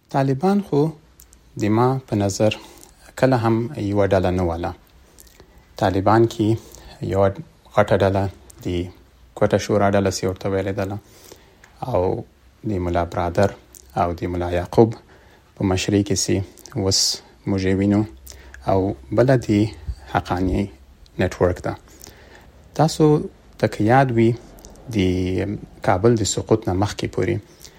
طالبان خو د ما په نظر کله هم یو ډله نه وله. طالبان کې یو غټه ډله د کوټه شورا ډله سي ورته ویلې ډله او د مولا برادر او د مولا یعقوب په مشرۍ کې سي وس مجوینو او بل د حقانی نتورک ده. تاسو تک یاد وي د کابل د سقوط نه مخکې پورې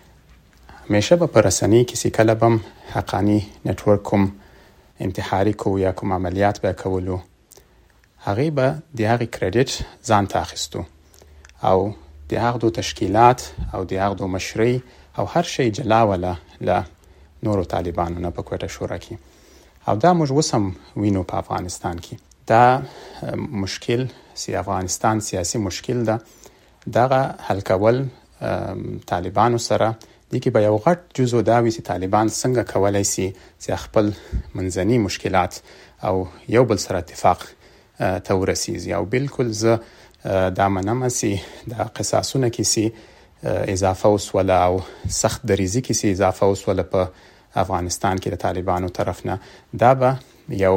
همیشه به پر رسنۍ کې سي کله بم حقانی نتورک کوم انتحاري کو یا کوم عملیات به کولو هغه به د هغه کریډټ ځان ته اخیستو او د هغه تشکیلات او د هغه مشرۍ او هر شی جلا ولا له نورو طالبانو نه په کوټه شورا کې او دا موږ وسم وینو په افغانستان کې. دا مشکل افغانستان سیاسي مشکل ده. دغه حل کول طالبانو سره د کې به یو غټ جزء دا وي چې طالبان څنګه کولای شي چې خپل منځني مشکلات او یو بل سره اتفاق ته ورسیږي او بالکل زه دا منم چې د قصاصونه کې سي اضافه وسوله او سخت دریزي کې سي اضافه وسوله په افغانستان کې د طالبانو طرف نه دا به یو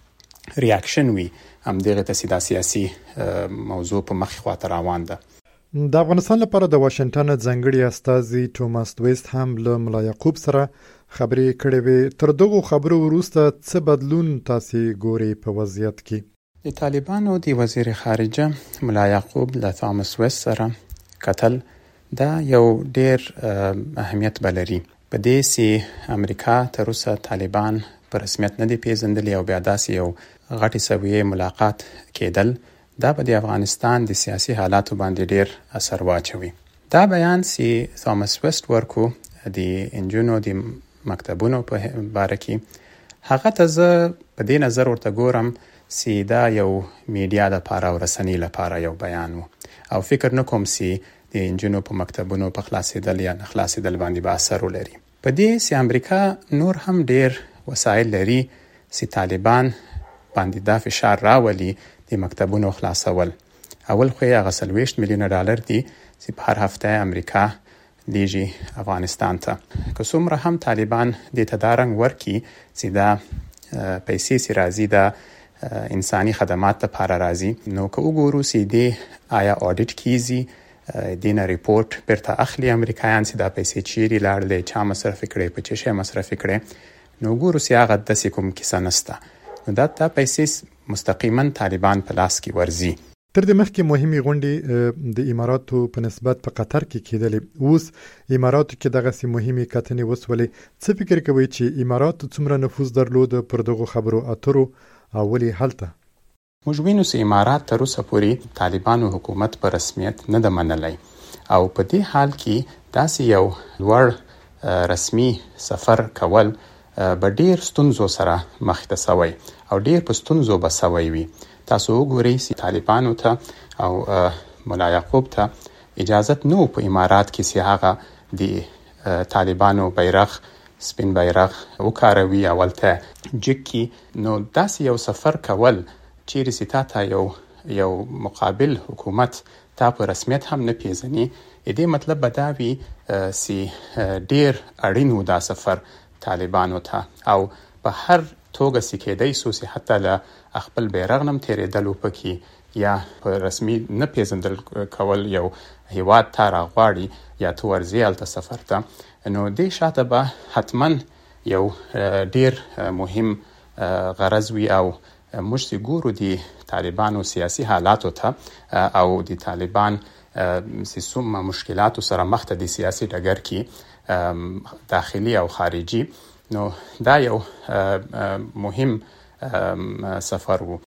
ریاکشن وي هم دغه ته سیاسي موضوع په مخ خواته روان ده. د افغانستان لپاره د واشنگټن ځانګړي استازي توماس ویست هم له مولا یعقوب سره خبرې کړې وې. تر دغه خبرو وروسته څه بدلون تاسو ګوري په وضعیت کې؟ د طالبانو د وزیر خارجه مولا یعقوب له توماس ویست سره کتل دا یو ډیر اهمیت بلري. په دې سي امریکا تر اوسه طالبان په رسمیت نه دی پیژندلی او بیا داسې یو غټي سویه ملاقات کېدل دا به د افغانستان د سیاسي حالاتو باندې ډیر اثر واچوي. دا بیان سي توماس ویست ورکو د انجونو د مکتبونو په باره کې هغه ته زه په دې نظر ورته ګورم سي دا یو میډیا د لپاره او رسنۍ لپاره یو بیان و او فکر نکوم سي د انجونو په مکتبونو په خلاصېدل یا نه خلاصېدل باندې به اثر ولري. په دې سي امریکا نور هم ډیر وسایل لري سي طالبان باندې دا فشار راولي د مکتبونو خلاصول. اول خو یې 20 میلیون ډالر دي چې په هر هفته امریکا لیږي افغانستان ته. که څومره هم طالبان د تدارنګ ورکی چې دا پیسې سي راځي دا انساني خدمات لپاره راځي نو که وګورو چې دی آیا اډیټ کیږي دینه ریپورت پرته اخلي امریکایان چې دا پیسې چیرې لاړلې چا مصرف کړي په چه شی مصرف کړي نو ګورو چې هغه د کوم کیسه نسته نو دا پیسې مستقیما طالبان په لاس کې ورزي. تر دې مخکې مهمه غونډه د اماراتو په نسبت په قطر کې کېدلې. اوس اماراتو کې دغه سي مهمه کتنې وسولې. څه فکر کوي چې اماراتو څومره نفوذ درلود پر دغه خبرو اترو او ولې حالته؟ موږ وینو چې امارات تر اوسه پورې طالبانو حکومت په رسمیت نه د منلای او په دې حال کې داسې یو لوړ رسمي سفر کول به ډیر ستونزو سره مخ ته سوی او ډیر په ستونزو به سوی وي. تاسو وګورئ چې طالبانو ته او مولا یعقوب ته اجازه نو په امارات کې چې هغه د طالبانو بیرغ سپین بیرغ وکاروي اولته جکی نو داسې یو سفر کول چیرې چې تا یو مقابل حکومت تا په رسمیت هم نه پیژني دې مطلب به دا وي چې ډیر اړین و دا سفر طالبانو ته او په هر توګه سکیدای سو چې حتی له خپل بیرغ نم تیرېدل وکړي یا په رسمي نه پیژندل کول یو هیواد ته راغواړي یا تو ورځي الته سفر ته نو دې شاته به حتما یو ډیر مهم غرض وي او موږ چې ګورو د طالبانو سیاسي حالاتو ته او د طالبان سیسوم مشکلاتو سره مخ ته د سیاسي ډګر کې داخلي او خارجي نو دا یو مهم سفر و.